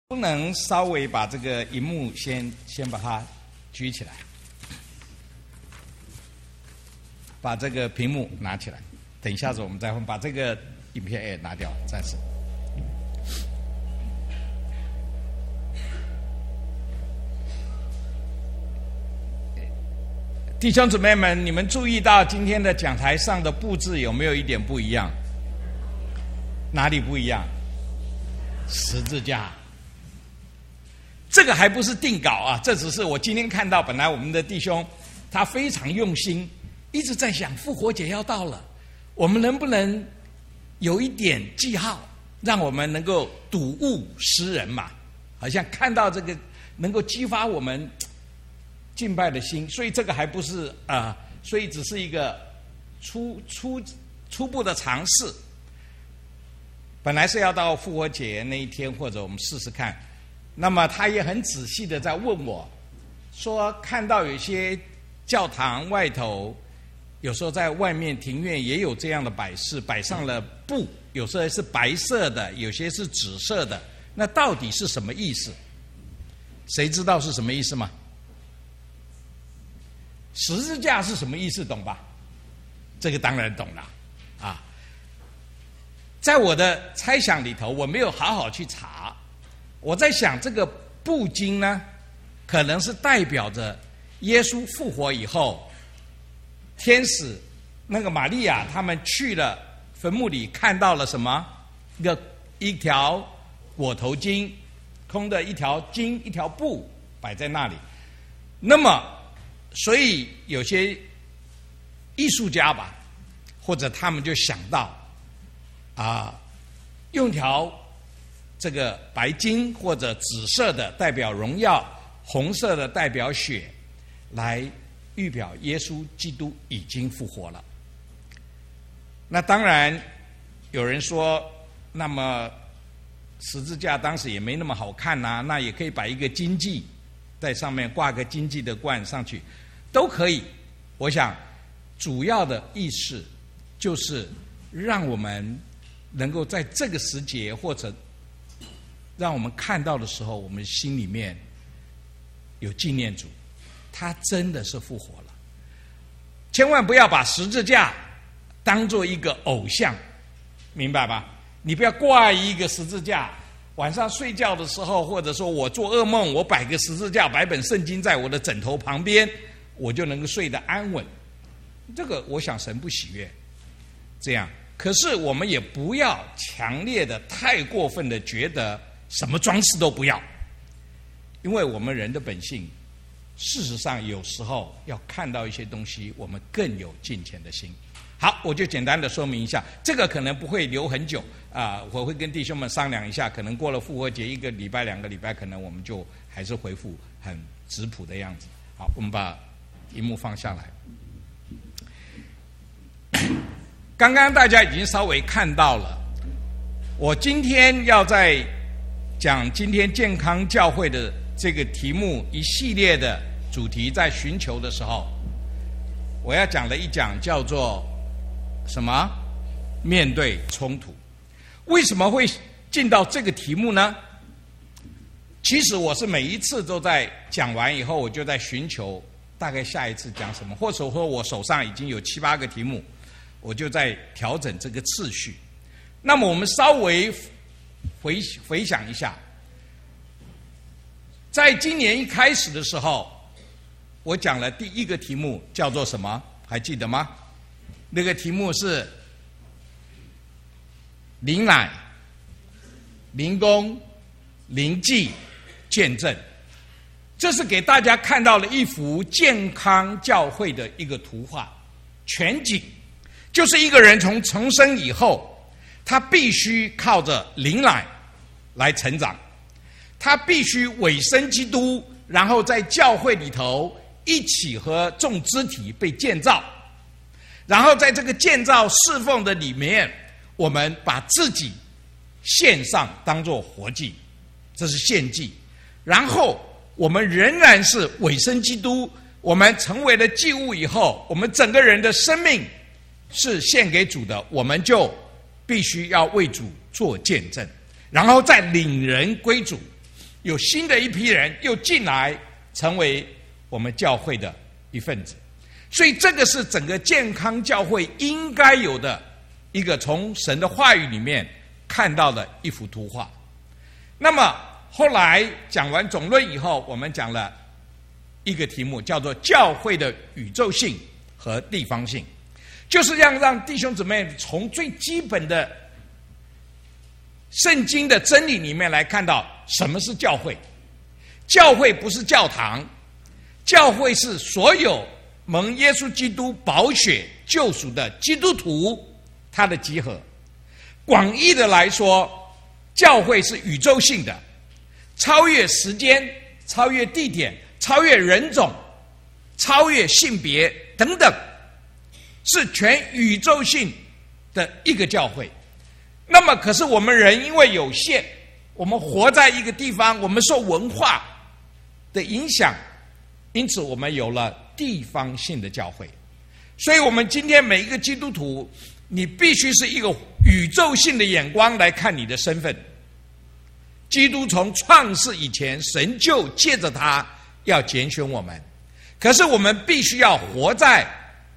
不能稍微把这个荧幕先把它举起来，把这个屏幕拿起来。等一下子我们再会把这个影片也拿掉，暂时。弟兄姊妹们，你们注意到今天的讲台上的布置有没有一点不一样？哪里不一样？十字架。这个还不是定稿啊，这只是我今天看到，本来我们的弟兄他非常用心，一直在想复活节要到了，我们能不能有一点记号，让我们能够睹物思人嘛？好像看到这个能够激发我们敬拜的心，所以这个还不是所以只是一个初步的尝试。本来是要到复活节那一天，或者我们试试看。那么他也很仔细的在问我，说看到有些教堂外头，有时候在外面庭院也有这样的摆饰，摆上了布，有时候是白色的，有些是紫色的，那到底是什么意思？谁知道是什么意思吗？十字架是什么意思，懂吧？这个当然懂了啊。在我的猜想里头，我没有好好去查。我在想，这个布巾呢，可能是代表着耶稣复活以后，天使那个玛利亚他们去了坟墓里，看到了什么？一条裹头巾，空的一条巾，一条布摆在那里。那么，所以有些艺术家吧，或者他们就想到用条这个白金或者紫色的代表荣耀，红色的代表血，来预表耶稣基督已经复活了。那当然有人说，那么十字架当时也没那么好看啊，那也可以摆一个金记在上面，挂个金记的冠上去都可以。我想主要的意思就是让我们能够在这个时节，或者让我们看到的时候，我们心里面有纪念主，他真的是复活了。千万不要把十字架当做一个偶像，明白吧？你不要挂一个十字架，晚上睡觉的时候，或者说我做噩梦，我摆个十字架，摆本圣经在我的枕头旁边，我就能够睡得安稳。这个我想神不喜悦这样。可是我们也不要强烈的、太过分的觉得什么装饰都不要，因为我们人的本性，事实上有时候要看到一些东西，我们更有敬虔的心。好，我就简单的说明一下，这个可能不会留很久我会跟弟兄们商量一下，可能过了复活节1个礼拜、2个礼拜，可能我们就还是恢复很质朴的样子。好，我们把荧幕放下来。刚刚大家已经稍微看到了，我今天要在讲今天健康教会的这个题目一系列的主题，在寻求的时候，我要讲的一讲叫做什么？面对冲突。为什么会进到这个题目呢？其实我是每一次都在讲完以后，我就在寻求大概下一次讲什么，或者说我手上已经有7、8个题目，我就在调整这个次序。那么我们稍微回想一下，在今年一开始的时候，我讲了第一个题目叫做什么？还记得吗？那个题目是灵奶、灵工、灵祭、见证。这是给大家看到了一幅健康教会的一个图画全景，就是一个人从重生以后，他必须靠着灵奶来成长，他必须委身基督，然后在教会里头一起和众肢体被建造，然后在这个建造侍奉的里面，我们把自己献上当作活祭，这是献祭。然后我们仍然是委身基督，我们成为了祭物以后，我们整个人的生命是献给主的，我们就必须要为主做见证，然后再领人归主。 有新的一批人又进来，成为我们教会的一份子。所以这个是整个健康教会应该有的一个从神的话语里面看到的一幅图画。那么后来讲完总论以后，我们讲了一个题目，叫做教会的宇宙性和地方性，就是让弟兄姊妹从最基本的圣经的真理里面来看到什么是教会。教会不是教堂，教会是所有蒙耶稣基督宝血救赎的基督徒他的集合。广义的来说，教会是宇宙性的，超越时间，超越地点，超越人种，超越性别等等，是全宇宙性的一个教会。那么可是我们人因为有限，我们活在一个地方，我们受文化的影响，因此我们有了地方性的教会。所以我们今天每一个基督徒，你必须是一个宇宙性的眼光来看你的身份。基督从创世以前，神就借着他要拣选我们，可是我们必须要活在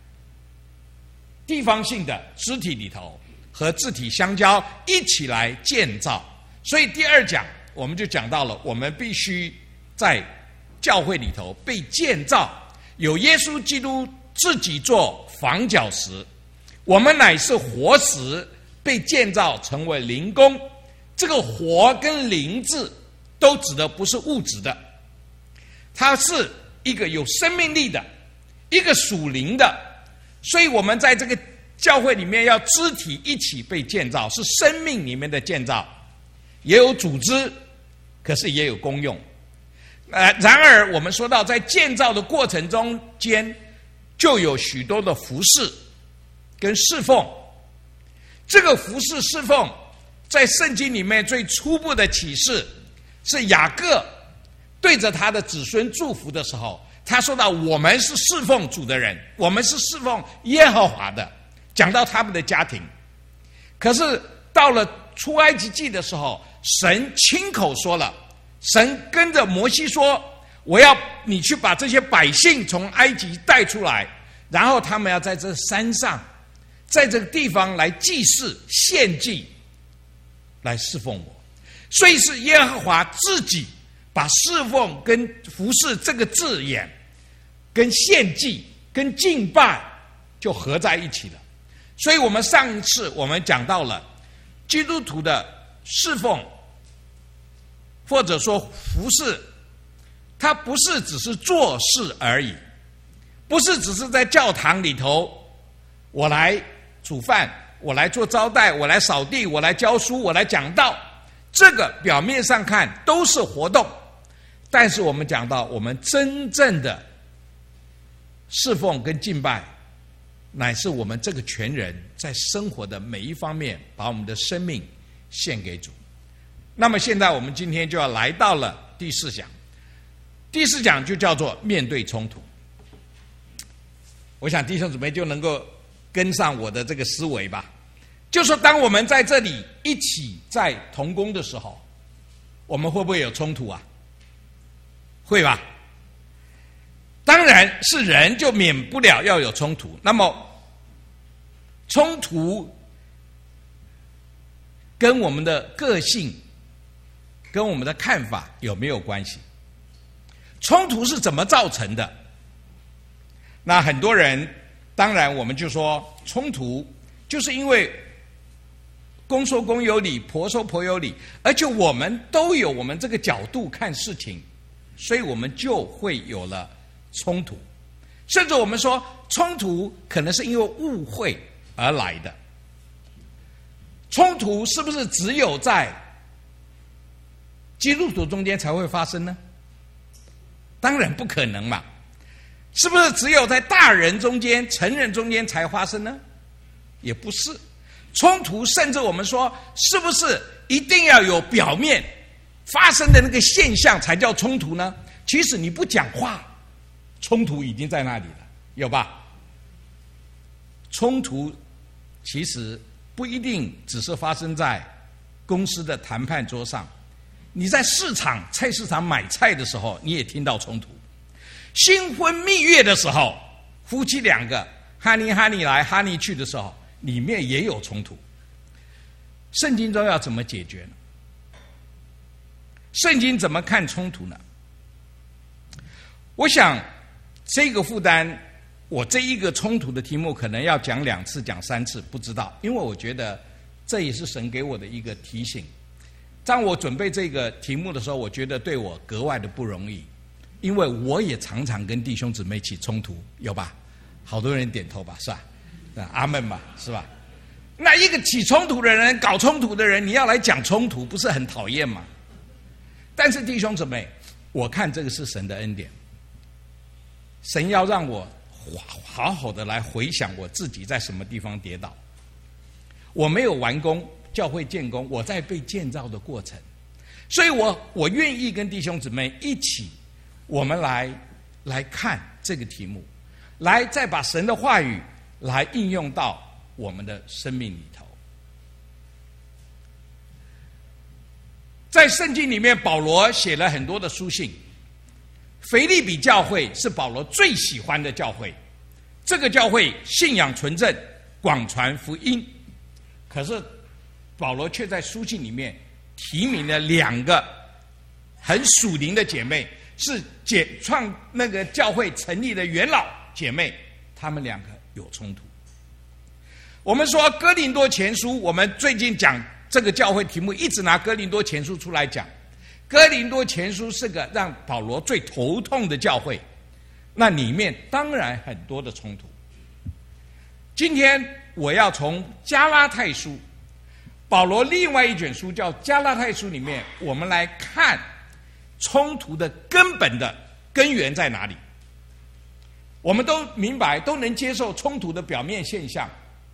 地方性的肢体里头，和肢体相交，一起来建造。所以第二讲我们就讲到了，我们必须在教会里头被建造，有耶稣基督自己做房角石，我们乃是活石，被建造成为灵宫。这个活跟灵字都指的不是物质的，它是一个有生命力的，一个属灵的。所以我们在这个教会里面要肢体一起被建造，是生命里面的建造，也有组织，可是也有功用。然而我们说到在建造的过程中间，就有许多的服事跟侍奉。这个服事侍奉在圣经里面最初步的启示是雅各对着他的子孙祝福的时候，他说到我们是侍奉主的人，我们是侍奉耶和华的，讲到他们的家庭。可是到了出埃及记的时候，神亲口说了，神跟着摩西说，我要你去把这些百姓从埃及带出来，然后他们要在这山上，在这个地方来祭祀献祭，来侍奉我。所以是耶和华自己把侍奉跟服侍这个字眼跟献祭跟敬拜就合在一起了。所以我们上一次我们讲到了基督徒的侍奉或者说服侍，它不是只是做事而已，不是只是在教堂里头我来煮饭，我来做招待，我来扫地，我来教书，我来讲道，这个表面上看都是活动。但是我们讲到我们真正的侍奉跟敬拜，乃是我们这个全人在生活的每一方面把我们的生命献给主。那么现在我们今天就要来到了第四讲，第四讲就叫做面对冲突。我想弟兄姊妹就能够跟上我的这个思维吧，就说当我们在这里一起在同工的时候，我们会不会有冲突啊？会吧。当然是人就免不了要有冲突。那么冲突跟我们的个性跟我们的看法有没有关系？冲突是怎么造成的？那很多人当然我们就说冲突就是因为公说公有理，婆说婆有理，而且我们都有我们这个角度看事情，所以我们就会有了冲突。甚至我们说冲突可能是因为误会而来的。冲突是不是只有在基督徒中间才会发生呢？当然不可能嘛。是不是只有在大人中间成人中间才发生呢？也不是。冲突甚至我们说是不是一定要有表面发生的那个现象才叫冲突呢？其实你不讲话，冲突已经在那里了，有吧？冲突其实不一定只是发生在公司的谈判桌上， 你在菜市场买菜的时候，你也听到冲突。新婚蜜月的时候，夫妻两个哈尼来哈尼去的时候，里面也有冲突。圣经中要怎么解决呢？圣经怎么看冲突呢？我想这个负担，我这一个冲突的题目可能要讲2次讲3次，不知道，因为我觉得这也是神给我的一个提醒。当我准备这个题目的时候，我觉得对我格外的不容易，因为我也常常跟弟兄姊妹起冲突，有吧？好多人点头吧，是吧？阿们吧，是吧？那一个起冲突的人，搞冲突的人，你要来讲冲突，不是很讨厌吗？但是弟兄姊妹，我看这个是神的恩典，神要让我好好的来回想我自己在什么地方跌倒。我没有完工，教会建工，我在被建造的过程，所以我愿意跟弟兄姊妹一起，我们来看这个题目，来再把神的话语来应用到我们的生命里头。在圣经里面，保罗写了很多的书信。腓立比教会是保罗最喜欢的教会，这个教会信仰纯正，广传福音。可是保罗却在书信里面提名了2个很属灵的姐妹，是创那个教会成立的元老姐妹，她们2个有冲突。我们说哥林多前书，我们最近讲这个教会题目，一直拿哥林多前书出来讲。哥林多前书是个让保罗最头痛的教会，那里面当然很多的冲突。今天我要从加拉太书，保罗另外一卷书叫加拉太书里面，我们来看冲突的根本的根源在哪里。我们都明白，都能接受冲突的表面现象，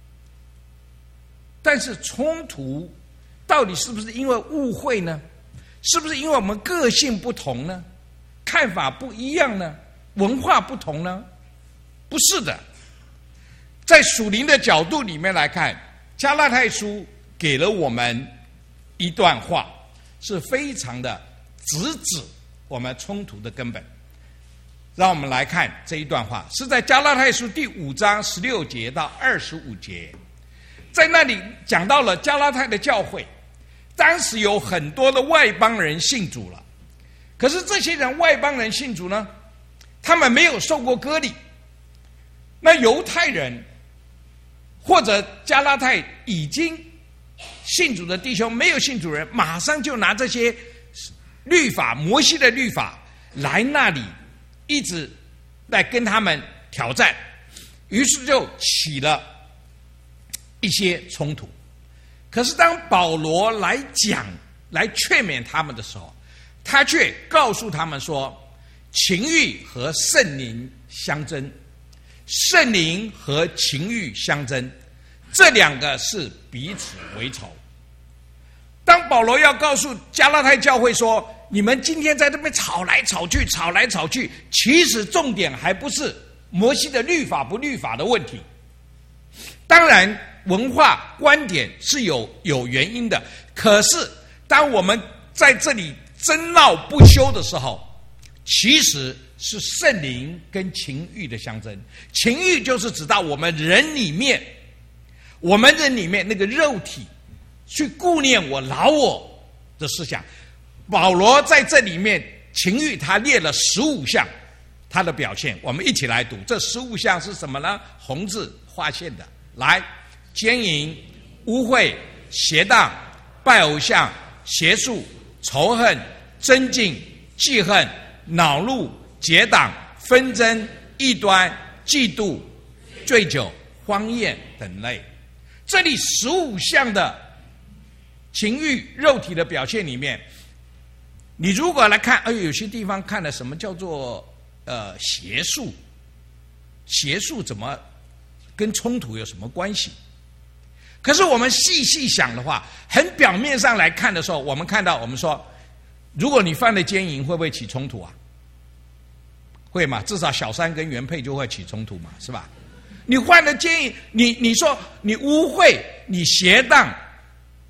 但是冲突到底是不是因为误会呢？是不是因为我们个性不同呢？看法不一样呢？文化不同呢？不是的。在属灵的角度里面来看，加拉太书给了我们一段话，是非常的直指我们冲突的根本。让我们来看这一段话，是在加拉太书第5章16节到25节。在那里讲到了加拉太的教会，当时有很多的外邦人信主了，可是这些人外邦人信主呢，他们没有受过割礼。那犹太人或者加拉太已经信主的弟兄，没有信主人，马上就拿这些律法，摩西的律法来那里一直来跟他们挑战，于是就起了一些冲突。可是当保罗来讲来劝勉他们的时候，他却告诉他们说，情欲和圣灵相争，圣灵和情欲相争，这2个是彼此为仇。当保罗要告诉加拉太教会说，你们今天在这边吵来吵去，其实重点还不是摩西的律法不律法的问题。当然文化观点是有原因的，可是当我们在这里争闹不休的时候，其实是圣灵跟情欲的相争。情欲就是指到我们人里面那个肉体去顾念我老我的思想。保罗在这里面情欲他列了15项他的表现，我们一起来读。这15项是什么呢？红字划线的，来：奸淫、污秽、邪荡、拜偶像、邪术、仇恨、争竞、记恨、恼怒、结党、纷争、异端、嫉妒、醉酒、荒宴等类。这里15项的情欲肉体的表现里面，你如果来看，有些地方看了什么叫做邪术，邪术怎么跟冲突有什么关系？可是我们细细想的话，很表面上来看的时候，我们看到，我们说，如果你犯了奸淫，会不会起冲突啊？会嘛？至少小三跟原配就会起冲突嘛，是吧？你犯了奸淫，你说你污秽，你邪荡，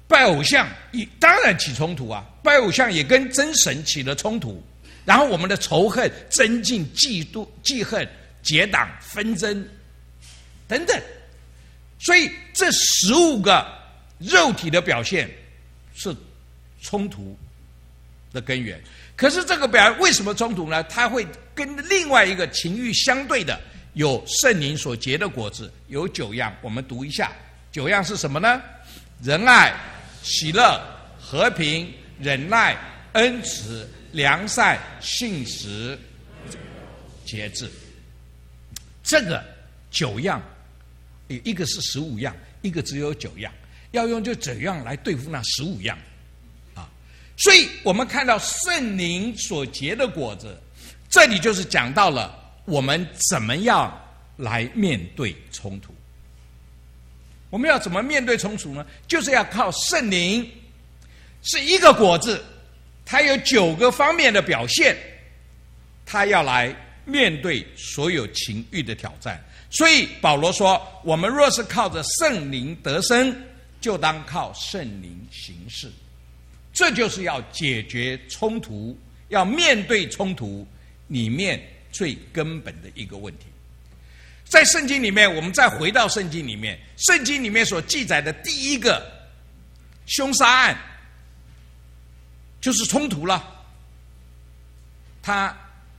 拜偶像当然起冲突啊，拜偶像也跟真神起了冲突，然后我们的仇恨增进、嫉妒、记恨、结党、纷争等等，所以这15个肉体的表现是冲突的根源。可是这个为什么冲突呢？它会跟另外一个情欲相对的，有圣灵所结的果子，有9样，我们读一下。9样是什么呢？仁爱、喜乐、和平、忍耐、恩慈、良善、信实、节制。这个9样，一个是15样，一个只有9样，要用这9样来对付那15样啊。所以我们看到圣灵所结的果子，这里就是讲到了我们怎么样来面对冲突。我们要怎么面对冲突呢？就是要靠圣灵，是一个果子，它有9个方面的表现，它要来面对所有情欲的挑战。所以保罗说，我们若是靠着圣灵得生，就当靠圣灵行事。这就是要解决冲突，要面对冲突里面最根本的一个问题。在圣经里面，我们再回到圣经里面，圣经里面所记载的第一个凶杀案就是冲突了。它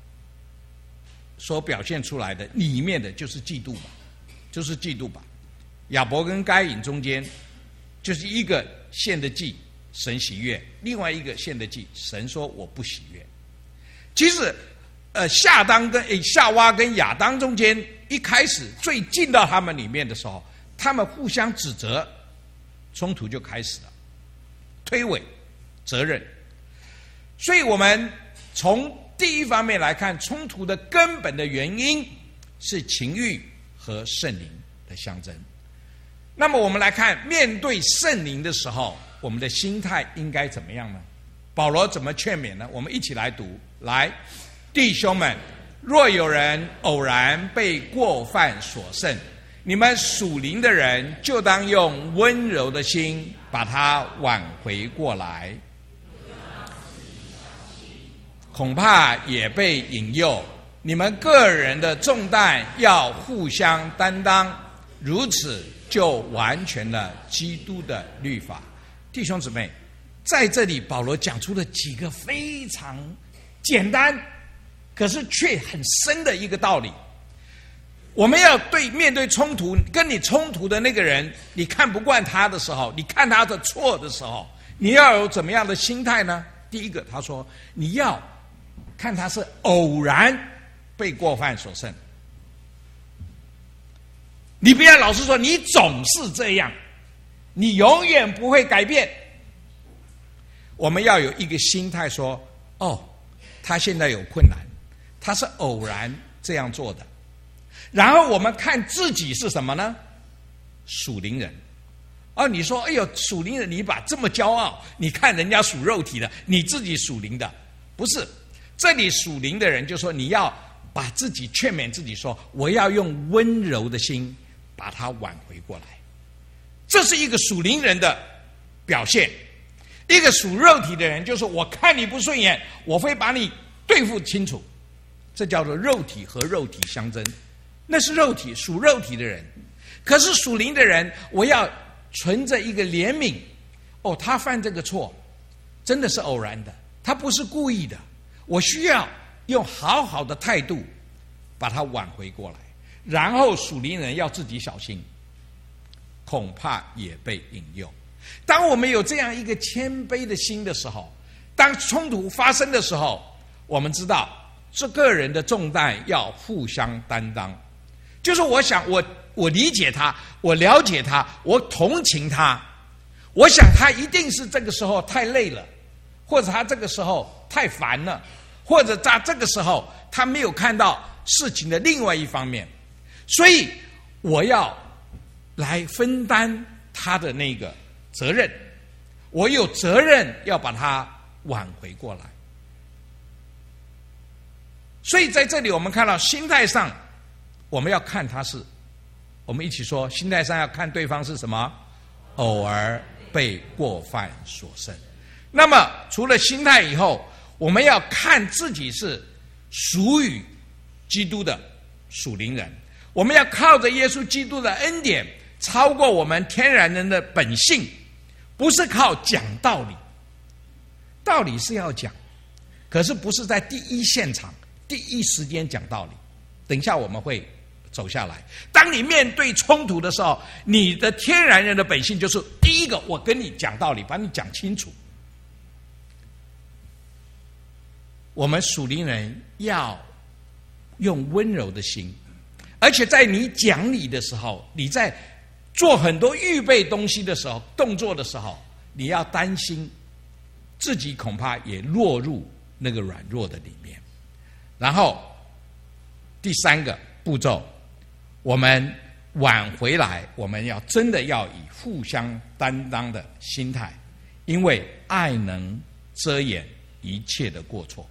所表现出来的里面的就是嫉妒吧，就是嫉妒吧。亚伯跟该隐中间就是一个献的祭神喜悦，另外一个献的祭神说我不喜悦。其实夏娃跟亚当中间一开始最近到他们里面的时候，他们互相指责，冲突就开始了，推诿责任。所以我们从第一方面来看，冲突的根本的原因是情欲和圣灵的相争。那么我们来看，面对圣灵的时候，我们的心态应该怎么样呢？保罗怎么劝勉呢？我们一起来读。来，弟兄们，若有人偶然被过犯所胜，你们属灵的人就当用温柔的心把他挽回过来，恐怕也被引诱。你们个人的重担要互相担当，如此就完全了基督的律法。弟兄姊妹，在这里保罗讲出了几个非常简单可是却很深的一个道理。我们要面对冲突，跟你冲突的那个人，你看不惯他的时候，你看他的错的时候，你要有怎么样的心态呢？第一个，他说你要看他是偶然被过犯所胜，你不要老是说你总是这样，你永远不会改变。我们要有一个心态说，哦，他现在有困难，他是偶然这样做的。然后我们看自己是什么呢？属灵人。你说，哎呦，属灵人你把这么骄傲，你看人家属肉体的，你自己属灵的，不是。这里属灵的人就说，你要把自己劝勉自己说，我要用温柔的心把它挽回过来。这是一个属灵人的表现。一个属肉体的人就是我看你不顺眼，我会把你对付清楚。这叫做肉体和肉体相争，那是肉体，属肉体的人。可是属灵的人，我要存着一个怜悯。他犯这个错真的是偶然的，他不是故意的，我需要用好好的态度把他挽回过来。然后属灵人要自己小心，恐怕也被引诱。当我们有这样一个谦卑的心的时候，当冲突发生的时候，我们知道这个人的重担要互相担当。就是我想我理解他，我了解他，我同情他，我想他一定是这个时候太累了，或者他这个时候太烦了，或者在这个时候他没有看到事情的另外一方面，所以我要来分担他的那个责任，我有责任要把他挽回过来。所以在这里我们看到心态上，我们要看他是，我们一起说，心态上要看对方是什么？偶尔被过犯所胜。那么除了心态以后，我们要看自己是属于基督的属灵人，我们要靠着耶稣基督的恩典，超过我们天然人的本性，不是靠讲道理，道理是要讲，可是不是在第一现场、第一时间讲道理。等一下我们会走下来。当你面对冲突的时候，你的天然人的本性就是第一个，我跟你讲道理，把你讲清楚。我们属灵人要用温柔的心，而且在你讲理的时候，你在做很多预备东西的时候、动作的时候，你要担心自己恐怕也落入那个软弱的里面。然后第三个步骤，我们挽回来，我们要真的要以互相担当的心态，因为爱能遮掩一切的过错。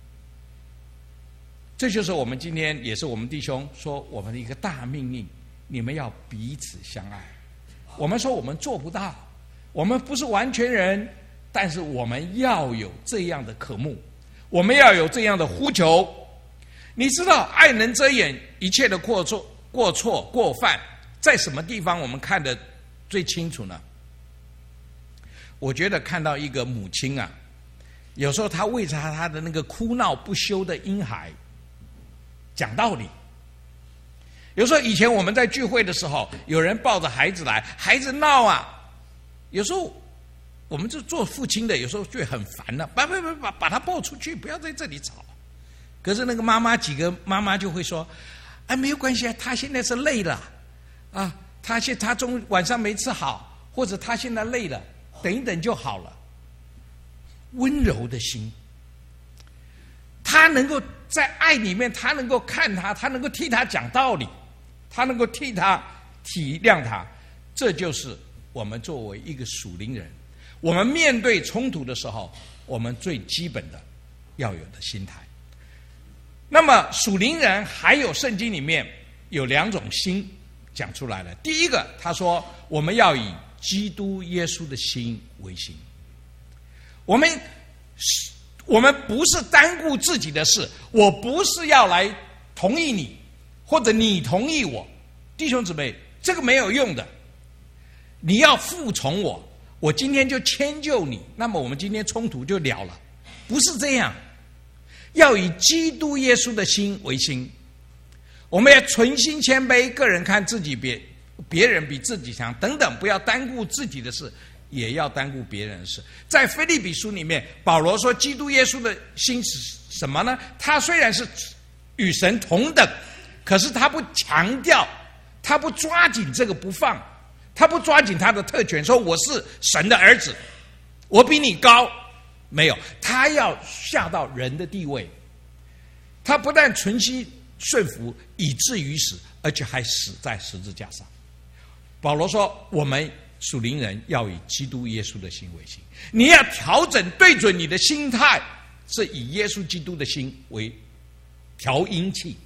这就是我们今天也是我们弟兄说我们的一个大命令，你们要彼此相爱。我们说我们做不到，我们不是完全人，但是我们要有这样的渴慕，我们要有这样的呼求。你知道爱能遮掩一切的过错、过犯，在什么地方我们看得最清楚呢？我觉得看到一个母亲啊，有时候她为着她的那个哭闹不休的婴孩讲道理。有时候以前我们在聚会的时候，有人抱着孩子来，孩子闹啊，有时候我们就做父亲的，有时候就很烦了，把他抱出去，不要在这里吵。可是那个几个妈妈就会说，哎，没有关系啊，他现在是累了啊，他晚上没吃好，或者他现在累了，等一等就好了。温柔的心，他能够在爱里面，他能够看他，他能够替他讲道理，他能够替他体谅他。这就是我们作为一个属灵人，我们面对冲突的时候，我们最基本的要有的心态。那么属灵人还有圣经里面有两种心讲出来了。第一个，他说我们要以基督耶稣的心为心。我们不是单顾自己的事，我不是要来同意你，或者你同意我。弟兄姊妹，这个没有用的。你要服从我，我今天就迁就你，那么我们今天冲突就了了。不是这样，要以基督耶稣的心为心。我们要存心谦卑，个人看自己别人比自己强等等，不要单顾自己的事，也要单顾别人的事。在腓立比书里面，保罗说基督耶稣的心是什么呢？他虽然是与神同等，可是他不强调，他不抓紧这个不放，他不抓紧他的特权，说我是神的儿子，我比你高。没有，他要下到人的地位。他不但存心顺服，以至于死，而且还死在十字架上。保罗说我们属灵人要以基督耶稣的心为心。你要调整对准你的心态，是以耶稣基督的心为调音器。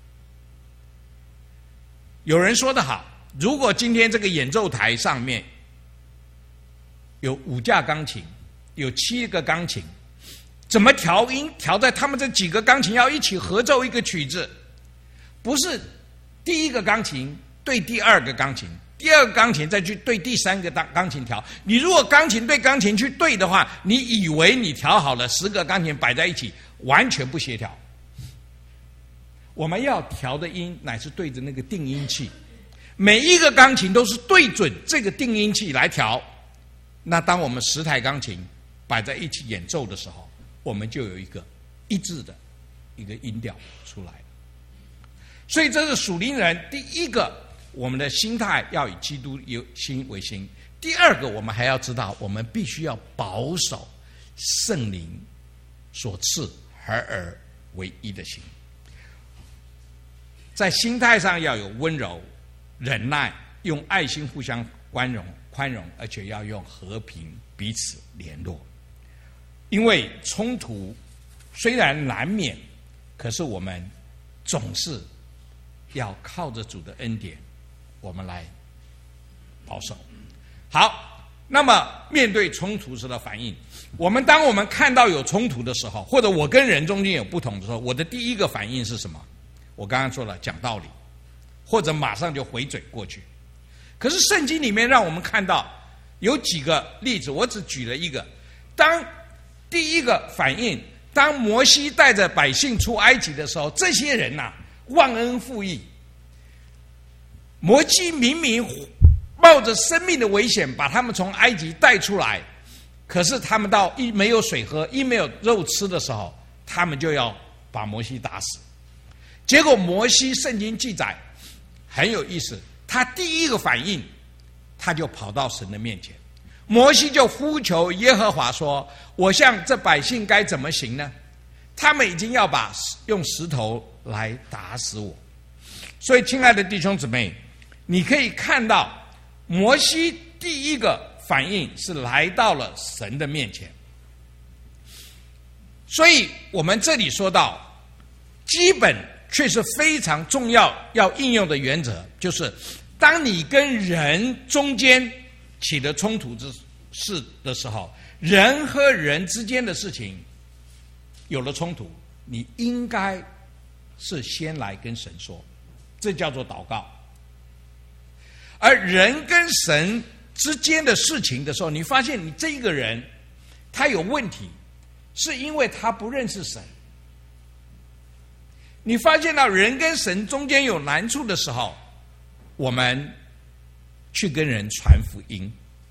有人说得好，如果今天这个演奏台上面有5架钢琴，有7个钢琴，怎么调音？调在他们这几个钢琴要一起合奏一个曲子，不是第一个钢琴对第二个钢琴，第二个钢琴再去对第三个钢琴调。你如果钢琴对钢琴去对的话，你以为你调好了10个钢琴摆在一起，完全不协调。我们要调的音乃是对着那个定音器，每一个钢琴都是对准这个定音器来调。那当我们10台钢琴摆在一起演奏的时候，我们就有一个一致的一个音调出来。所以这是属灵人第一个，我们的心态要以基督心为心。第二个，我们还要知道，我们必须要保守圣灵所赐合而为一的心。在心态上要有温柔、忍耐，用爱心互相宽容，而且要用和平彼此联络。因为冲突虽然难免，可是我们总是要靠着主的恩典，我们来保守。好， 那么面对冲突时的反应，当我们看到有冲突的时候，或者我跟人中间有不同的时候，我的第一个反应是什么？我刚刚说了，讲道理，或者马上就回嘴过去。可是圣经里面让我们看到有几个例子，我只举了一个。当第一个反应，当摩西带着百姓出埃及的时候，这些人忘恩负义。摩西明明冒着生命的危险把他们从埃及带出来，可是他们到一没有水喝，一没有肉吃的时候，他们就要把摩西打死。结果摩西圣经记载很有意思，他第一个反应，他就跑到神的面前，摩西就呼求耶和华说：我向这百姓该怎么行呢？他们已经要用石头来打死我。所以亲爱的弟兄姊妹，你可以看到摩西第一个反应是来到了神的面前。所以我们这里说到基本却是非常重要要应用的原则，就是当你跟人中间起了冲突之事的时候，人和人之间的事情有了冲突，你应该是先来跟神说，这叫做祷告。而人跟神之间的事情的时候，你发现你这一个人他有问题，是因为他不认识神。你发现到人跟神中间有难处的时候，我们去跟人传福音。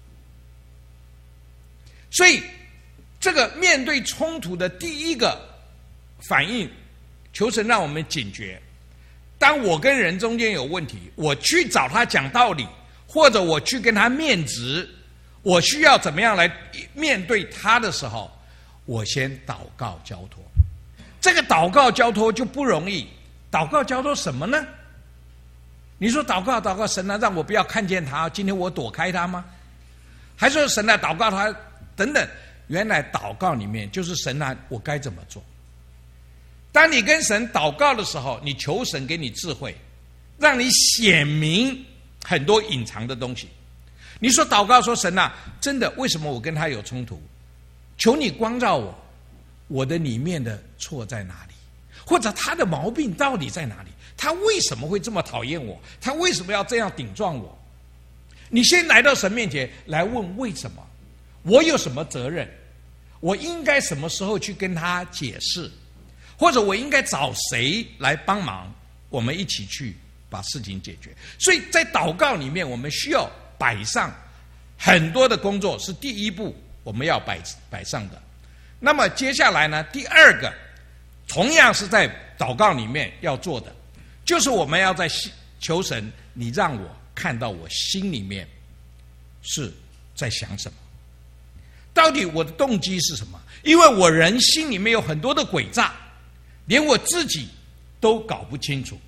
所以这个面对冲突的第一个反应，求神让我们警觉。当我跟人中间有问题，我去找他讲道理，或者我去跟他面质，我需要怎么样来面对他的时候，我先祷告交托。这个祷告交托就不容易。祷告交托什么呢？你说祷告神啊，让我不要看见他，今天我躲开他吗？还是说神啊，祷告他等等？原来祷告里面就是神啊，我该怎么做？当你跟神祷告的时候，你求神给你智慧，让你显明很多隐藏的东西。你说祷告说神啊，真的为什么我跟他有冲突？求你光照我的里面的错在哪里？或者他的毛病到底在哪里？他为什么会这么讨厌我？他为什么要这样顶撞我？你先来到神面前来问为什么？我有什么责任？我应该什么时候去跟他解释？或者我应该找谁来帮忙？我们一起去把事情解决。所以在祷告里面，我们需要摆上很多的工作，是第一步我们要摆上的。那么接下来呢，第二个同样是在祷告里面要做的，就是我们要在求神，你让我看到我心里面是在想什么，到底我的动机是什么？因为我人心里面有很多的诡诈，连我自己都搞不清楚。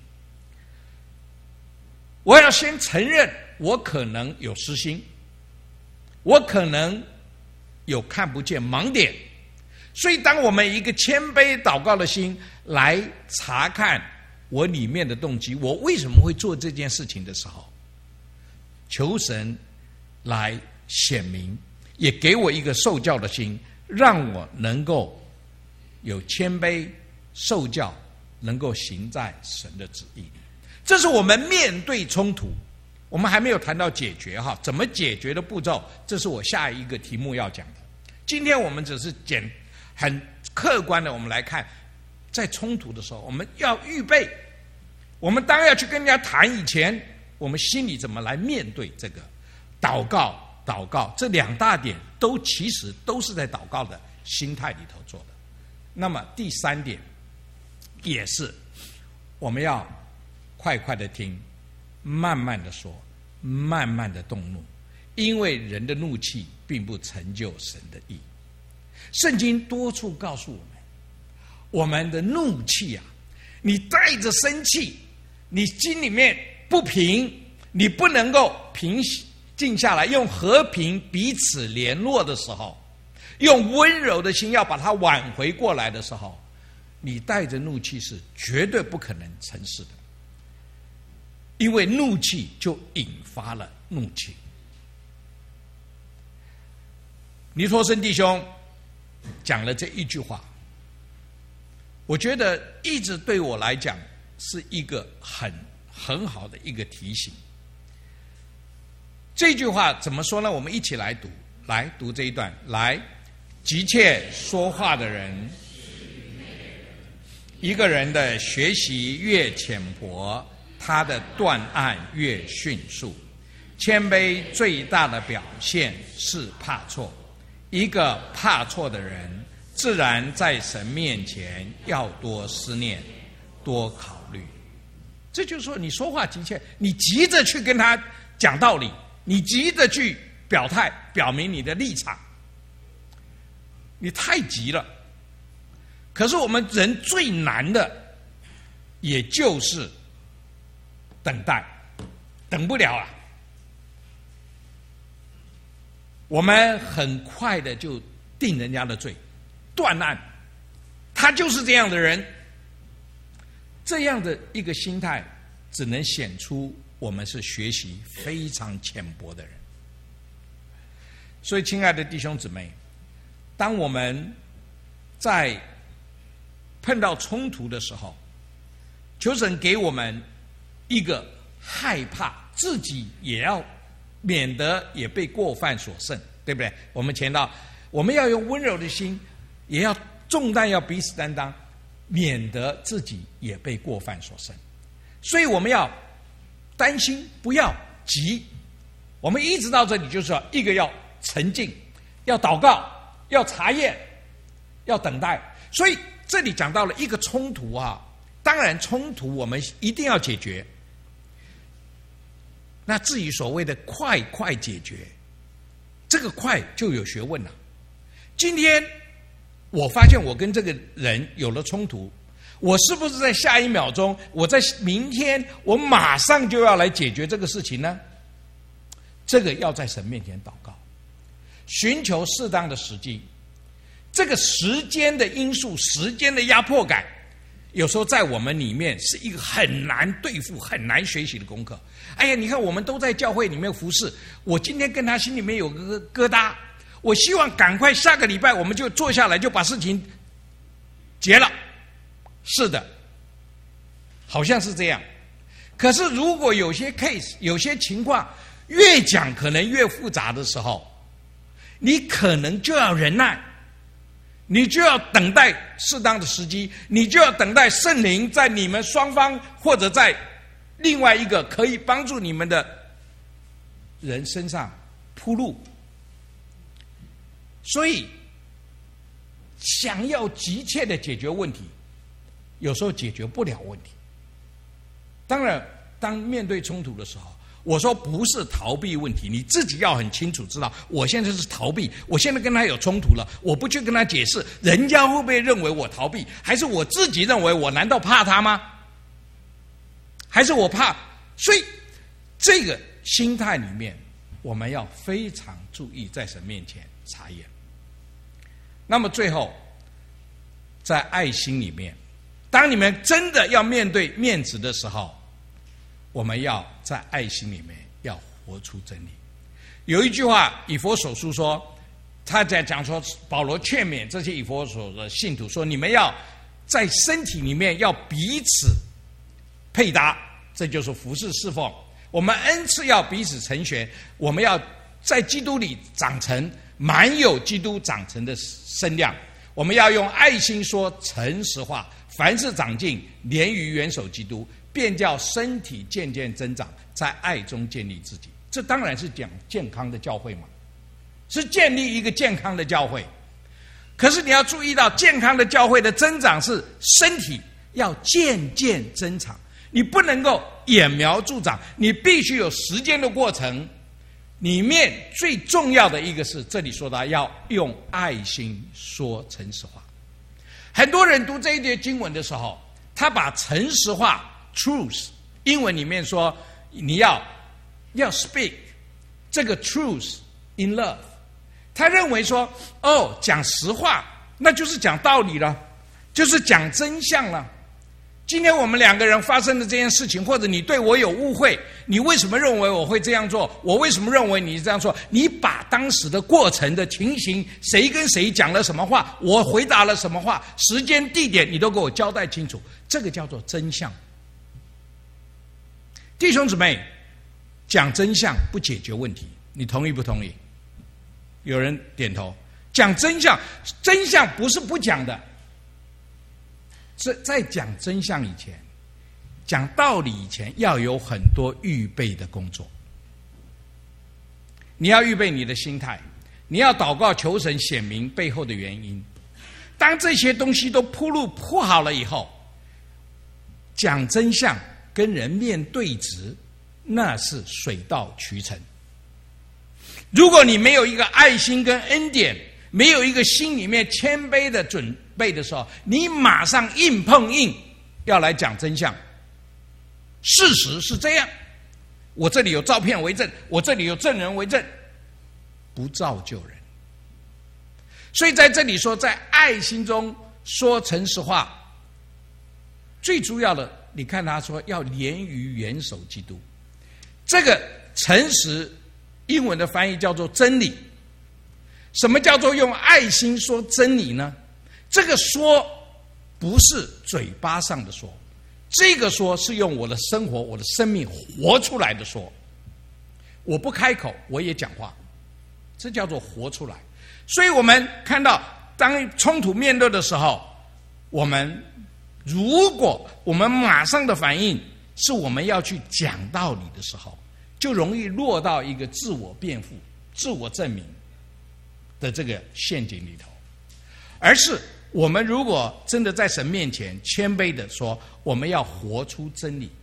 我要先承认我可能有私心，我可能有看不见盲点。所以当我们一个谦卑祷告的心来查看我里面的动机，我为什么会做这件事情的时候，求神来显明，也给我一个受教的心，让我能够有谦卑受教，能够行在神的旨意里。这是我们面对冲突，我们还没有谈到解决怎么解决的步骤，这是我下一个题目要讲的。今天我们只是很客观的我们来看，在冲突的时候我们要预备，我们当要去跟人家谈以前，我们心里怎么来面对这个祷告这两大点其实都是在祷告的心态里头做的。那么第三点也是我们要快快的听，慢慢的说，慢慢的动怒，因为人的怒气并不成就神的义。圣经多处告诉我们的怒气你带着生气，你心里面不平，你不能够平静下来，用和平彼此联络的时候，用温柔的心要把它挽回过来的时候，你带着怒气是绝对不可能成事的。因为怒气就引发了怒气。 尼托生弟兄讲了这一句话，我觉得一直对我来讲是一个很好的一个提醒。这句话怎么说呢？我们一起来读，来读这一段。来，急切说话的人，一个人的学习越浅薄，他的断案越迅速。谦卑最大的表现是怕错，一个怕错的人，自然在神面前要多思念，多考虑。这就是说，你说话急切，你急着去跟他讲道理，你急着去表态，表明你的立场，你太急了。可是我们人最难的，也就是等待，等不了了。我们很快的就定人家的罪，断案，他就是这样的人。这样的一个心态，只能显出我们是学习非常浅薄的人。所以，亲爱的弟兄姊妹，当我们在碰到冲突的时候，求神给我们一个害怕自己也要免得也被过犯所胜，对不对？我们前到我们要用温柔的心，也要重担要彼此担当，免得自己也被过犯所胜。所以我们要担心，不要急。我们一直到这里就是要一个要沉静，要祷告，要查验，要等待。所以这里讲到了一个冲突啊，当然冲突我们一定要解决。那至于所谓的快快解决，这个快就有学问了。今天我发现我跟这个人有了冲突，我是不是在下一秒钟，我在明天，我马上就要来解决这个事情呢？这个要在神面前祷告，寻求适当的时机。这个时间的因素，时间的压迫感，有时候在我们里面是一个很难对付、很难学习的功课。哎呀，你看我们都在教会里面服侍，我今天跟他心里面有个疙瘩，我希望赶快下个礼拜我们就坐下来就把事情结了。是的，好像是这样。可是如果有些 case 有些情况越讲可能越复杂的时候，你可能就要忍耐，你就要等待适当的时机，你就要等待圣灵在你们双方或者在另外一个可以帮助你们的人身上铺路。所以想要急切的解决问题，有时候解决不了问题。当然当面对冲突的时候，我说不是逃避问题，你自己要很清楚知道，我现在是逃避，我现在跟他有冲突了，我不去跟他解释，人家会不会认为我逃避？还是我自己认为我难道怕他吗？还是我怕？所以这个心态里面，我们要非常注意在神面前查验。那么最后，在爱心里面，当你们真的要面对面子的时候，我们要在爱心里面要活出真理。有一句话，以弗所书说，他在讲说，保罗劝勉这些以弗所的信徒说，你们要在身体里面要彼此配搭，这就是服事侍奉。我们恩赐要彼此成全，我们要在基督里长成，满有基督长成的身量。我们要用爱心说诚实话，凡事长进，连于元首基督，便叫身体渐渐增长，在爱中建立自己。这当然是讲健康的教会嘛，是建立一个健康的教会。可是你要注意到，健康的教会的增长是身体要渐渐增长，你不能够揠苗助长，你必须有时间的过程。里面最重要的一个是，这里说到要用爱心说诚实话。很多人读这一节经文的时候，他把诚实话 truth 英文里面说你要 speak 这个 truth in love， 他认为说讲实话那就是讲道理了，就是讲真相了。 今天我们两个人发生的这件事情，或者你对我有误会，你为什么认为我会这样做？我为什么认为你这样做？你把当时的过程的情形，谁跟谁讲了什么话，我回答了什么话，时间地点，你都给我交代清楚，这个叫做真相。弟兄姊妹，讲真相不解决问题，你同意不同意？有人点头。讲真相，真相不是不讲的。在讲真相以前，讲道理以前，要有很多预备的工作。你要预备你的心态，你要祷告求神显明背后的原因。当这些东西都铺好了以后，讲真相跟人面对质，那是水到渠成。如果你没有一个爱心跟恩典，没有一个心里面谦卑的准备的时候，你马上硬碰硬要来讲真相。事实是这样，我这里有照片为证，我这里有证人为证，不造就人。所以在这里说，在爱心中说诚实话，最主要的，你看他说要连于元首基督。这个诚实英文的翻译叫做真理。什么叫做用爱心说真理呢？这个说不是嘴巴上的说，这个说是用我的生活、我的生命活出来的说。我不开口，我也讲话，这叫做活出来。所以我们看到，当冲突面对的时候，如果我们马上的反应是我们要去讲道理的时候，就容易落到一个自我辩护、自我证明的这个陷阱里头。而是我们如果真的在神面前谦卑的说，我们要活出真理，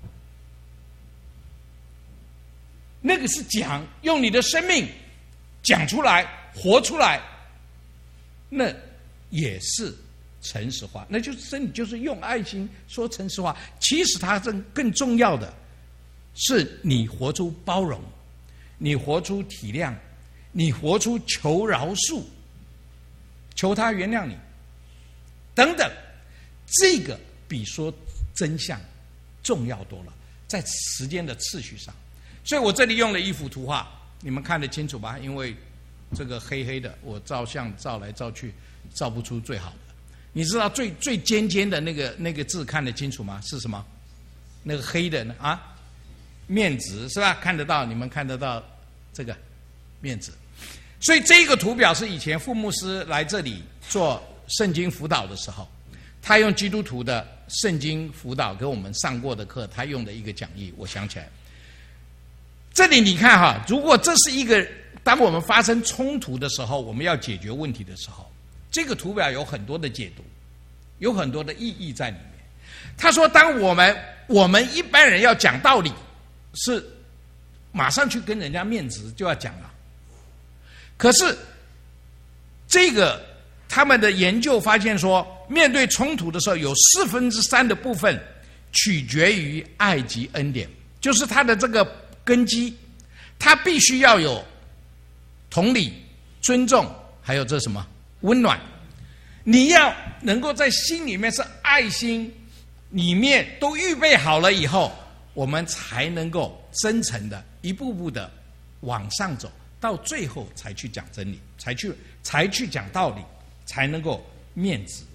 那个是讲，用你的生命讲出来、活出来，那也是诚实话，那就是真理，就是用爱心说诚实话。其实它更重要的是，你活出包容，你活出体谅，你活出求饶恕，求他原谅你，等等，这个比说真相重要多了，在时间的次序上。所以我这里用了一幅图画，你们看得清楚吧？因为这个黑黑的，我照相照来照去，照不出最好的。你知道最尖尖的那个字看得清楚吗？是什么？那个黑的呢？啊，面值是吧？看得到，你们看得到这个面值。所以这个图表是以前傅牧师来这里做圣经辅导的时候，他用基督徒的圣经辅导给我们上过的课，他用的一个讲义。我想起来，这里你看哈，如果这是一个当我们发生冲突的时候，我们要解决问题的时候，这个图表有很多的解读，有很多的意义在里面。他说，当我们一般人要讲道理，是马上去跟人家面质就要讲了。可是这个他们的研究发现说，面对冲突的时候，有3/4的部分取决于爱及恩典，就是他的这个根基，他必须要有同理、尊重，还有这什么温暖。你要能够在心里面是爱心，里面都预备好了以后，我们才能够真诚的一步步的往上走，到最后才去讲真理，才去讲道理，才能够面子。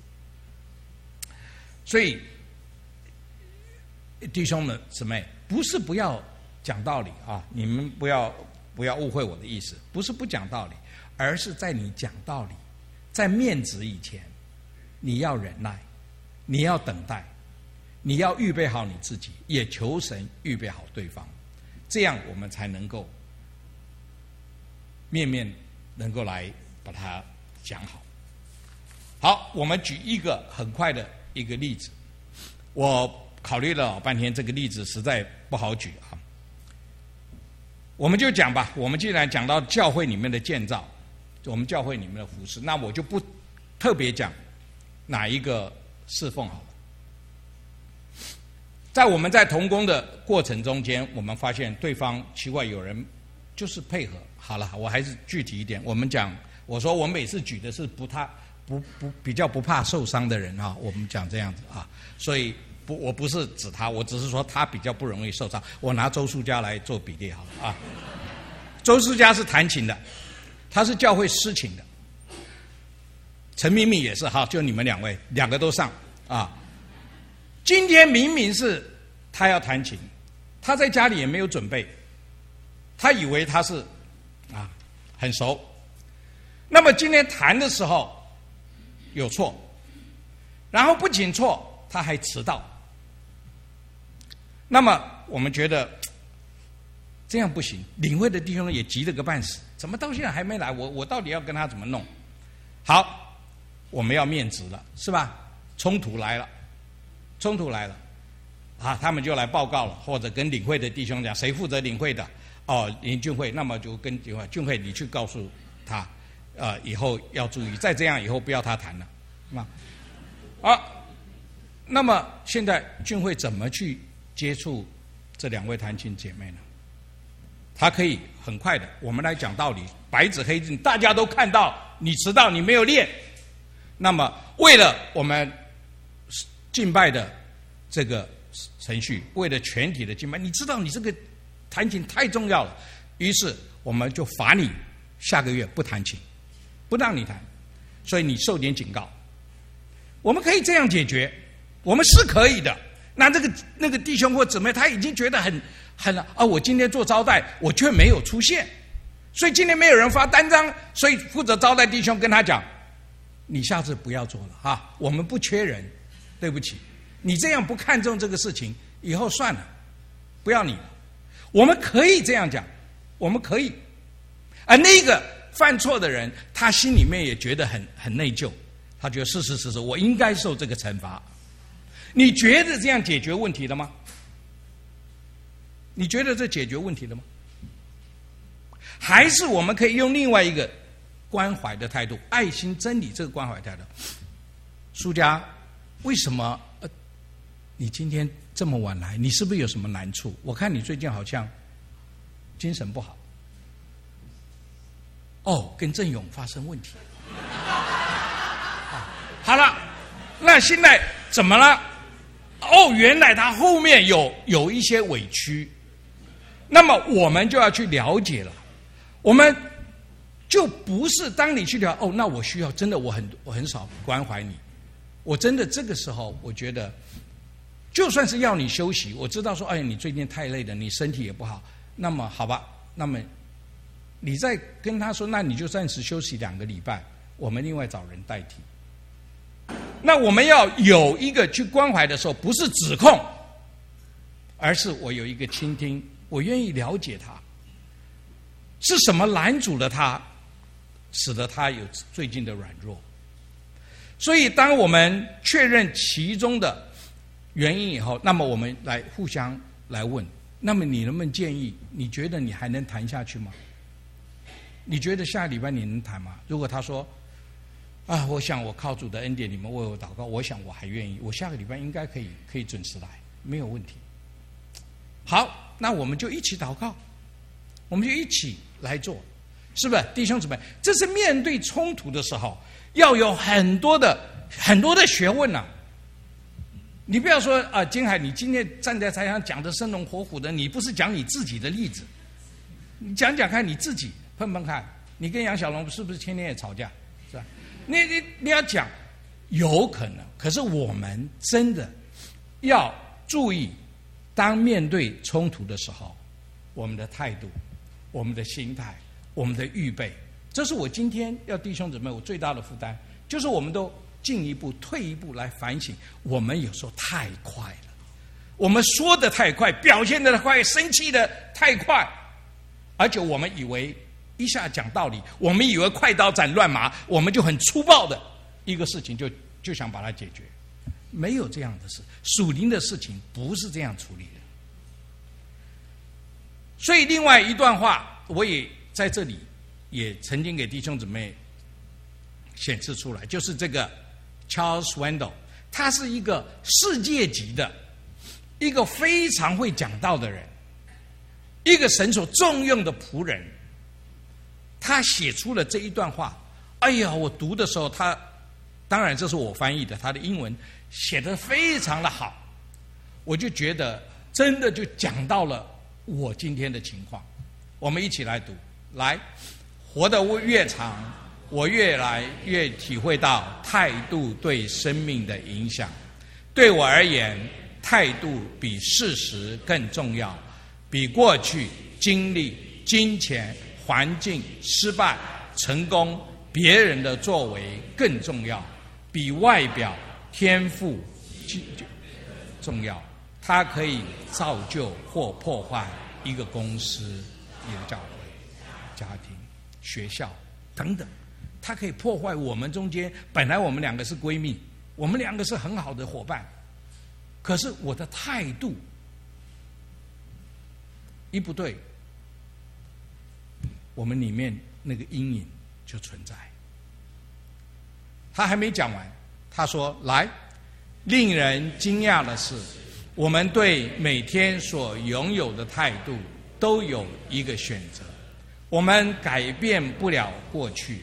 所以弟兄们姊妹，不是不要讲道理啊，你们不要误会我的意思，不是不讲道理，而是在你讲道理，在面子以前，你要忍耐，你要等待，你要预备好你自己，也求神预备好对方，这样我们才能够面能够来把它讲好。好，我们举一个很快的一个例子，我考虑了老半天，这个例子实在不好举啊。我们就讲吧，我们既然讲到教会里面的建造，我们教会里面的服事，那我就不特别讲哪一个侍奉好了。在我们在同工的过程中间，我们发现对方奇怪，有人就是配合。好了，我还是具体一点。我说我每次举的是比较不怕受伤的人啊，我们讲这样子啊。所以我不是指他，我只是说他比较不容易受伤。我拿周书家来做比例好了啊。周书家是弹琴的，他是教会司琴的。陈明明也是，好，就你们两位，两个都上啊。今天明明是他要弹琴，他在家里也没有准备，他以为他是啊很熟。那么今天弹的时候有错，然后不仅错，他还迟到。那么我们觉得这样不行，领会的弟兄也急了个半死，怎么到现在还没来？我到底要跟他怎么弄？好，我们要面子了，是吧？冲突来了啊！他们就来报告了，或者跟领会的弟兄讲，谁负责领会的？哦，林俊会，那么就跟俊会你去告诉他，以后要注意，再这样以后不要他谈了，那么现在俊会怎么去接触这两位弹琴姐妹呢？他可以很快的，我们来讲道理，白纸黑字，大家都看到你迟到，你没有练。那么为了我们敬拜的这个程序，为了全体的敬拜，你知道你这个弹琴太重要了，于是我们就罚你下个月不弹琴，不让你弹，所以你受点警告。我们可以这样解决，我们是可以的。那那个弟兄或姊妹他已经觉得很我今天做招待，我却没有出现，所以今天没有人发单张，所以负责招待弟兄跟他讲，你下次不要做了哈，我们不缺人，对不起，你这样不看重这个事情，以后算了，不要你了。我们可以这样讲，我们可以。而那个犯错的人，他心里面也觉得很内疚，他觉得是，我应该受这个惩罚。你觉得这样解决问题了吗？你觉得这解决问题了吗？还是我们可以用另外一个关怀的态度，爱心真理这个关怀态度。苏家，为什么你今天这么晚来？你是不是有什么难处？我看你最近好像精神不好。哦，跟郑勇发生问题。好了，那现在怎么了？哦，原来他后面有一些委屈，那么我们就要去了解了。我们就不是当你去聊那我需要真的我很少关怀你，我真的这个时候我觉得，就算是要你休息，我知道说你最近太累了，你身体也不好，那么好吧，那么你再跟他说，那你就暂时休息2个礼拜，我们另外找人代替。那我们要有一个去关怀的时候，不是指控，而是我有一个倾听，我愿意了解他是什么拦阻了他，使得他有最近的软弱。所以当我们确认其中的原因以后，那么我们来互相来问，那么你能不能建议，你觉得你还能谈下去吗？你觉得下礼拜你能谈吗？如果他说我想我靠主的恩典，你们为我祷告，我想我还愿意，我下个礼拜应该可以准时来，没有问题。好，那我们就一起祷告，我们就一起来做，是不是？弟兄姊妹，这是面对冲突的时候要有很多的学问啊。你不要说金海，你今天站在台上讲的生龙活虎的，你不是讲你自己的例子，你讲讲看你自己，碰碰看，你跟杨小龙是不是天天也吵架？是吧？你要讲，有可能，可是我们真的要注意，当面对冲突的时候，我们的态度、我们的心态、我们的预备，这是我今天要弟兄姊妹我最大的负担，就是我们都进一步、退一步来反省，我们有时候太快了，我们说的太快，表现的太快，生气的太快，而且我们以为一下讲道理，我们以为快刀斩乱麻，我们就很粗暴的一个事情就想把它解决，没有这样的事。属灵的事情不是这样处理的。所以另外一段话，我也在这里也曾经给弟兄姊妹显示出来，就是这个 Charles Swindoll， 他是一个世界级的一个非常会讲道的人，一个神所重用的仆人。他写出了这一段话，我读的时候，当然这是我翻译的，他的英文写得非常的好， 我就觉得真的就讲到了我今天的情况。我们一起来读，来，活得越长，我越来越体会到态度对生命的影响。对我而言，态度比事实更重要，比过去经历、金钱、环境、失败、成功、别人的作为更重要，比外表、天赋重要。它可以造就或破坏一个公司、一个教会、家庭、学校等等。它可以破坏我们中间本来我们两个是闺蜜，我们两个是很好的伙伴，可是我的态度一不对，我们里面那个阴影就存在。他还没讲完，他说：“来，令人惊讶的是，我们对每天所拥有的态度都有一个选择。我们改变不了过去，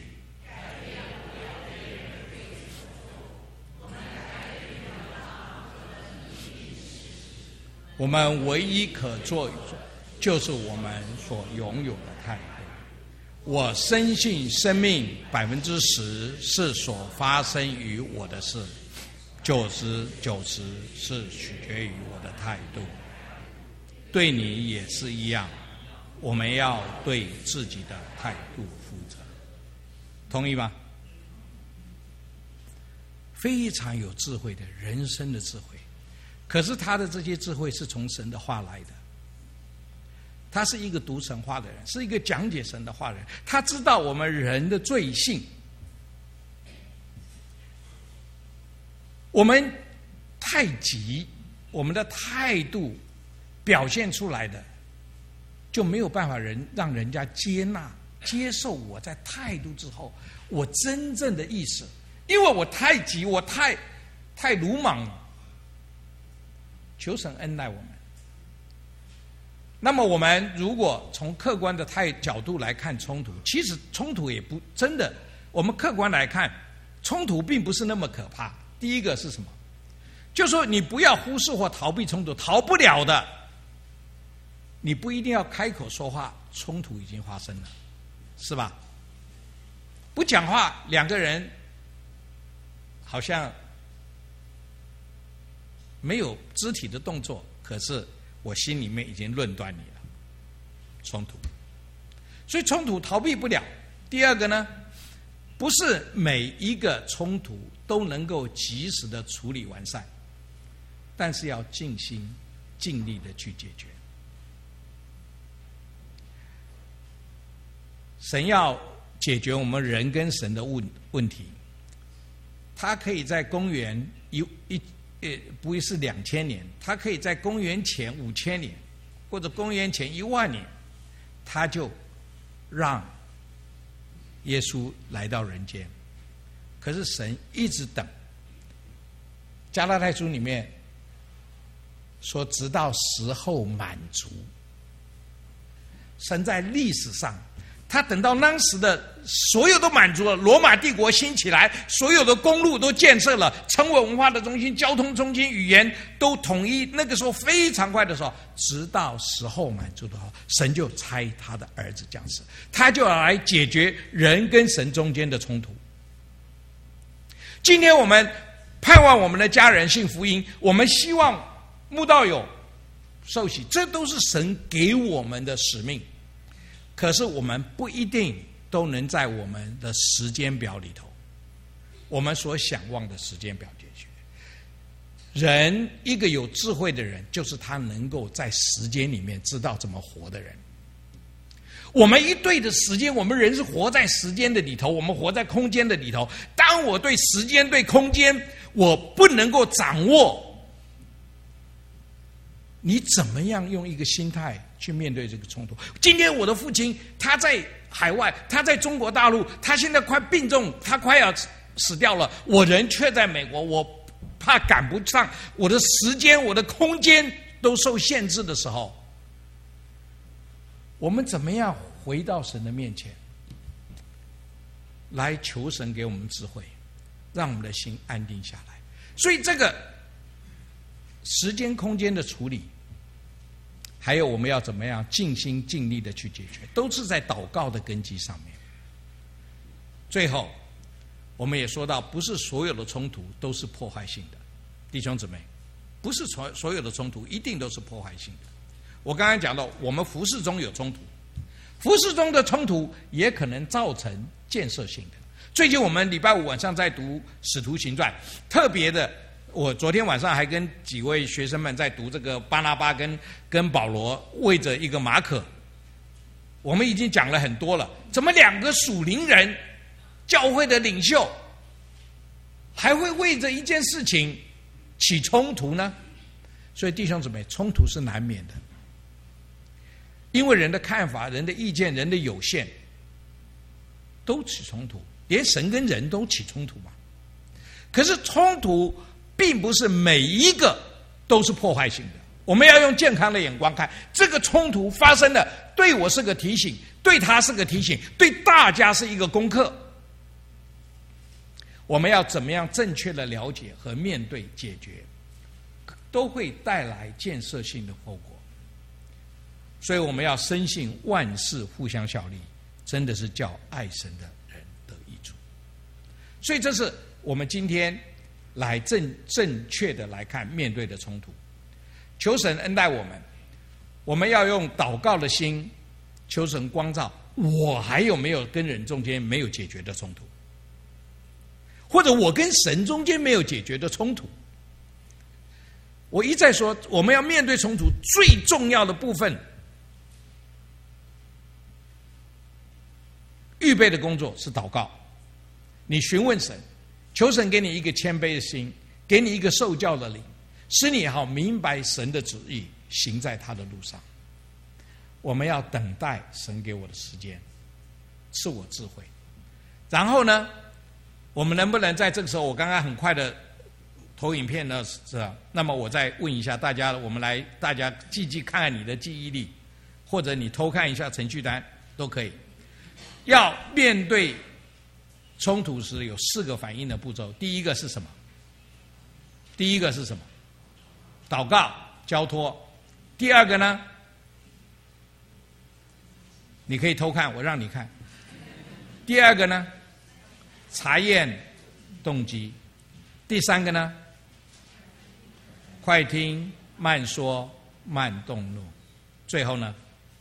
我们唯一可做就是我们所拥有的态度。我深信生命10%是所发生于我的事，90%是取决于我的态度。对你也是一样，我们要对自己的态度负责。同意吗？非常有智慧的人生的智慧，可是他的这些智慧是从神的话来的。他是一个读神话的人，是一个讲解神的话的人。他知道我们人的罪性，我们太急，我们的态度表现出来的就没有办法让人家接纳、接受我在态度之后我真正的意思。因为我太急，我太鲁莽了。求神恩待我们。那么我们如果从客观的角度来看冲突，其实冲突也不真的，我们客观来看，冲突并不是那么可怕。第一个是什么？就是说你不要忽视或逃避冲突，逃不了的，你不一定要开口说话，冲突已经发生了，是吧？不讲话，两个人好像没有肢体的动作，可是我心里面已经论断你了，冲突。所以冲突逃避不了。第二个呢，不是每一个冲突都能够及时的处理完善，但是要尽心尽力的去解决。神要解决我们人跟神的问题，他可以在公元不会是2000年，他可以在公元前5000年，或者公元前10000年，他就让耶稣来到人间。可是神一直等。加拉太书里面说，直到时候满足。神在历史上，他等到当时的所有都满足了，罗马帝国兴起来，所有的公路都建设了，成为文化的中心，交通中心，语言都统一。那个时候非常快的时候，直到时候满足的时候，神就差他的儿子降世，他就要来解决人跟神中间的冲突。今天我们盼望我们的家人信福音，我们希望慕道友受洗，这都是神给我们的使命。可是我们不一定都能在我们的时间表里头，我们所想望的时间表解决。人一个有智慧的人，就是他能够在时间里面知道怎么活的人。我们一对的时间，我们人是活在时间的里头，我们活在空间的里头。当我对时间对空间我不能够掌握，你怎么样用一个心态去面对这个冲突？今天我的父亲他在海外，他在中国大陆，他现在快病重，他快要死掉了，我人却在美国，我怕赶不上，我的时间我的空间都受限制的时候，我们怎么样回到神的面前来求神给我们智慧，让我们的心安定下来？所以这个时间空间的处理，还有我们要怎么样尽心尽力的去解决，都是在祷告的根基上面。最后我们也说到，不是所有的冲突都是破坏性的，弟兄姊妹，不是所有的冲突一定都是破坏性的。我刚才讲到，我们服事中有冲突，服事中的冲突也可能造成建设性的。最近我们礼拜五晚上在读《使徒行传》，特别的，我昨天晚上还跟几位学生们在读这个巴拿巴跟保罗为着一个马可，我们已经讲了很多了，怎么两个属灵人教会的领袖还会为着一件事情起冲突呢？所以弟兄姊妹，冲突是难免的，因为人的看法、人的意见、人的有限，都起冲突，连神跟人都起冲突嘛。可是冲突并不是每一个都是破坏性的，我们要用健康的眼光看，这个冲突发生了，对我是个提醒，对他是个提醒，对大家是一个功课。我们要怎么样正确的了解和面对解决，都会带来建设性的后果。所以我们要深信万事互相效力，真的是叫爱神的人得益处。所以这是我们今天来正确的来看面对的冲突。求神恩待我们，我们要用祷告的心，求神光照我还有没有跟人中间没有解决的冲突，或者我跟神中间没有解决的冲突。我一再说，我们要面对冲突最重要的部分，预备的工作是祷告。你询问神，求神给你一个谦卑的心，给你一个受教的灵，使你好明白神的旨意，行在他的路上。我们要等待神给我的时间，赐我智慧。然后呢，我们能不能在这个时候，我刚刚很快的投影片呢，是吧？那么我再问一下大家，我们来大家看看你的记忆力，或者你偷看一下程序单都可以。要面对冲突时有4个反应的步骤。第一个是什么？祷告交托。第二个呢，你可以偷看，我让你看。第二个呢，查验动机。第3个呢，快听慢说慢动怒。最后呢，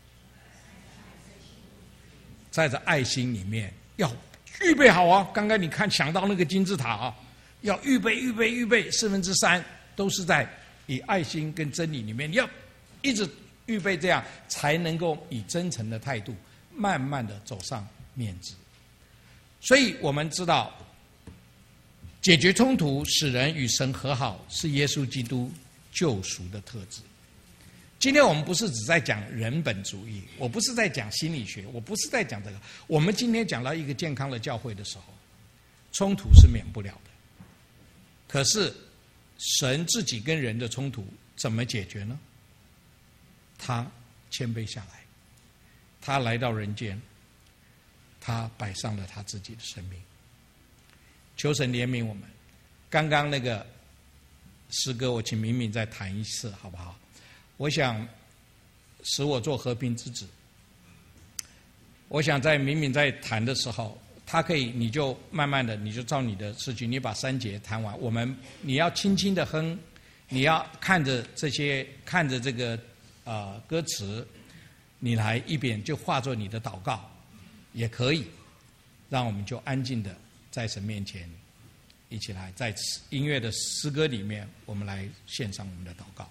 在这爱心里面要预备好啊！刚刚你看想到那个金字塔啊，要预备3/4都是在以爱心跟真理里面，你要一直预备，这样才能够以真诚的态度慢慢的走上面子。所以我们知道，解决冲突使人与神和好是耶稣基督救赎的特质。今天我们不是只在讲人本主义，我不是在讲心理学，我不是在讲这个。我们今天讲到一个健康的教会的时候，冲突是免不了的。可是神自己跟人的冲突怎么解决呢？他谦卑下来，他来到人间，他摆上了他自己的生命。求神怜悯我们。刚刚那个诗歌，我请敏敏再弹一次，好不好？我想使我做和平之子。我想在敏敏在弹的时候，他可以，你就慢慢的，你就照你的次序，你把3节弹完。你要轻轻的哼，你要看着这个歌词，你来一边就化作你的祷告，也可以。让我们就安静的在神面前，一起来在音乐的诗歌里面，我们来献上我们的祷告。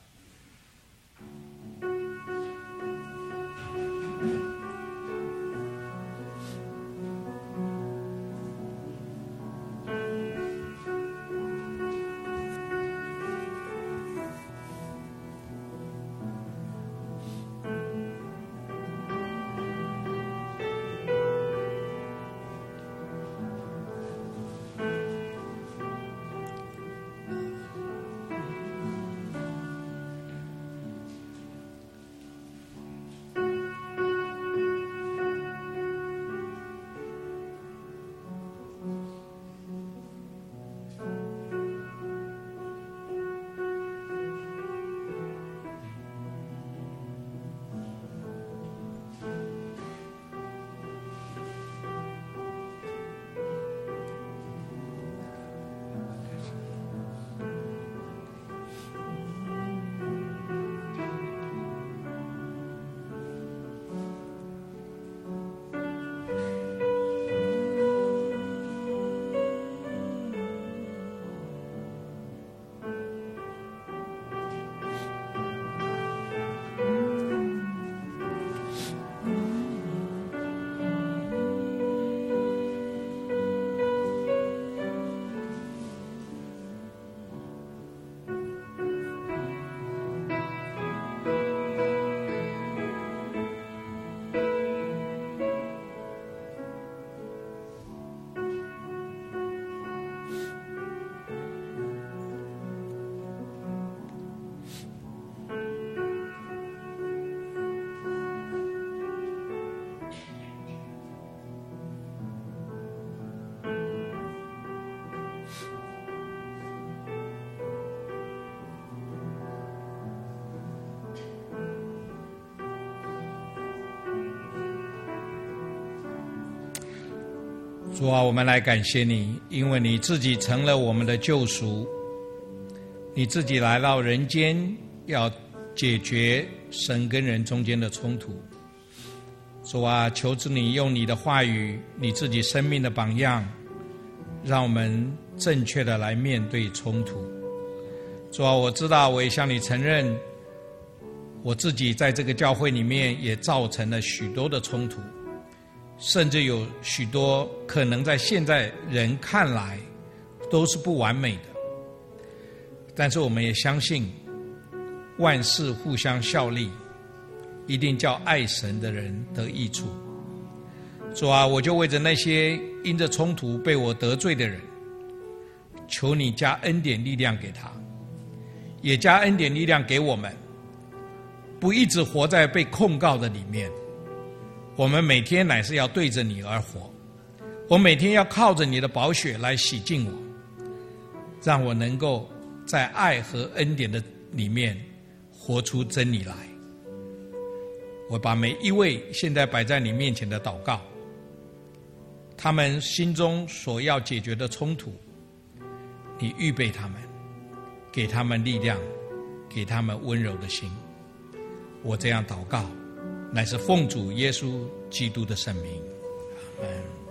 主啊，我们来感谢你，因为你自己成了我们的救赎，你自己来到人间，要解决神跟人中间的冲突。主啊，求主你用你的话语，你自己生命的榜样，让我们正确的来面对冲突。主啊，我知道，我也向你承认，我自己在这个教会里面也造成了许多的冲突，甚至有许多可能在现在人看来都是不完美的。但是我们也相信，万事互相效力，一定叫爱神的人得益处。主啊，我就为着那些因着冲突被我得罪的人，求你加恩典力量给他，也加恩典力量给我们，不一直活在被控告的里面。我们每天乃是要对着你而活，我每天要靠着你的宝血来洗净我，让我能够在爱和恩典的里面活出真理来。我把每一位现在摆在你面前的祷告，他们心中所要解决的冲突，你预备他们，给他们力量，给他们温柔的心。我这样祷告，乃是奉主耶稣基督的圣名，阿们。